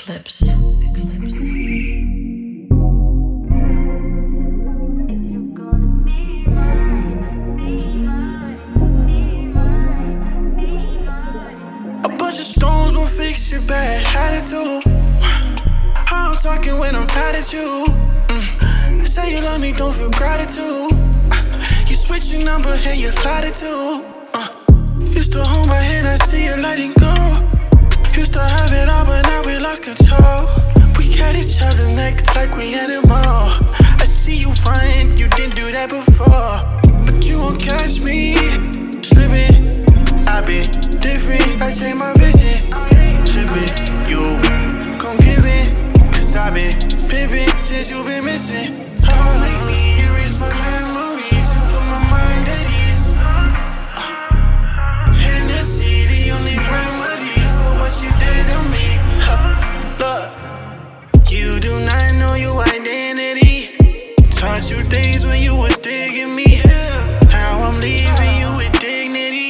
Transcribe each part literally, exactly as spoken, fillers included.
Eclipse. Eclipse. Fix your bad attitude. How I'm talking when I'm mad at you. Mm. Say you love me, don't feel gratitude. Uh, you switch your number and your latitude. Uh, used to hold my hand, I see you letting go. Used to have it all, but now we lost control. We got each other neck like we animal. I see you run, you didn't do that before. But you won't catch me slipping. I've been different, I changed my vision. Trippin', you gon' give it. Cause I've been pimpin' since you been missing. Don't make me erase my memories and put my mind at ease. uh, Hennessy, the only remedy for what you did to me. uh, Look, you do not know your identity. Taught you things when you was digging me. Now I'm leaving you with dignity.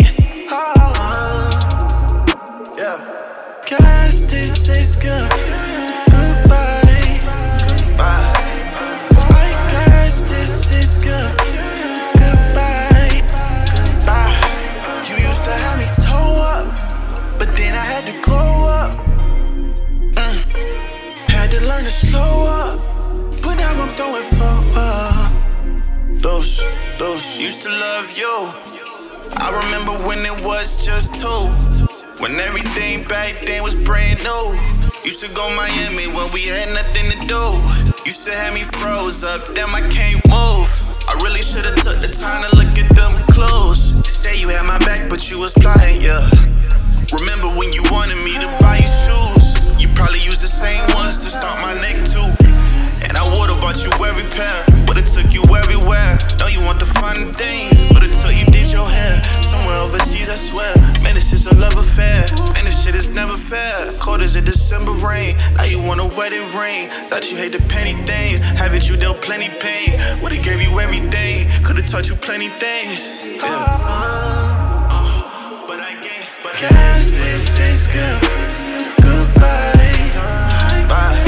Guess this is good. Goodbye. Goodbye. I guess this is good. Goodbye. Goodbye. You used to have me toe up, but then I had to glow up. Mm. Had to learn to slow up, but now I'm throwing forward. Those, those used to love you. I remember when it was just two. When everything back then was brand new. Used to go Miami when we had nothing to do. Used to have me froze up, damn I can't move. I really should've took the time to look at them clothes. Say you had my back but you was flying, yeah. Remember when you wanted me to buy you shoes? You probably used the same ones to stomp my neck too. And I would've bought you every pair, would've took you everywhere. Know you want the fun things, would've took you did your hair. Somewhere overseas I swear, man this is a love affair. Man this shit is never fair, cold as a December rain. Now you want a wedding ring, thought you hate the penny things. Haven't you dealt plenty pain, would've gave you everything. Could've taught you plenty things, yeah. uh, uh, But I guess, but I guess this is good. Goodbye. Bye.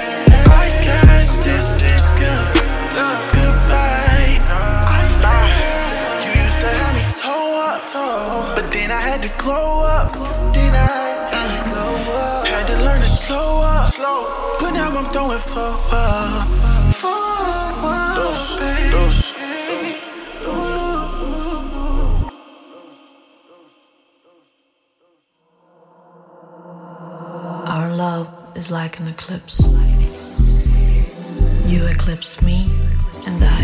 But then I had to glow up. Then I mm, glow up. Had to learn to slow up. Slow. But now I'm throwing forward. Forward. Those, those. Our love is like an eclipse. You eclipse me, and I